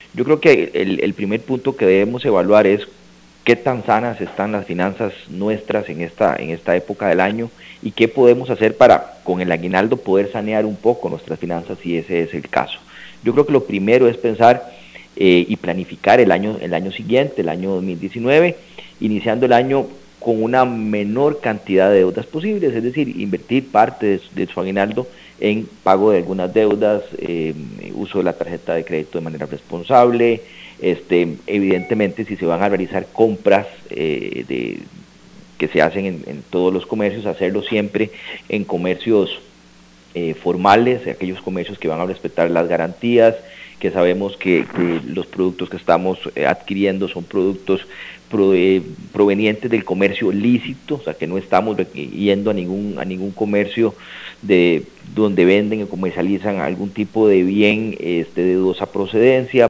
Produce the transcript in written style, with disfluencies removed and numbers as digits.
Yo creo que el primer punto que debemos evaluar es qué tan sanas están las finanzas nuestras en esta época del año y qué podemos hacer para con el aguinaldo poder sanear un poco nuestras finanzas si ese es el caso. Yo creo que lo primero es pensar y planificar el año siguiente, el año 2019, iniciando el año con una menor cantidad de deudas posibles, es decir, invertir parte de su aguinaldo en pago de algunas deudas, uso de la tarjeta de crédito de manera responsable, evidentemente si se van a realizar compras que se hacen en todos los comercios, hacerlo siempre en comercios formales, aquellos comercios que van a respetar las garantías, que sabemos que los productos que estamos adquiriendo son productos provenientes del comercio lícito, o sea que no estamos yendo a ningún comercio donde venden o comercializan algún tipo de bien de dudosa procedencia,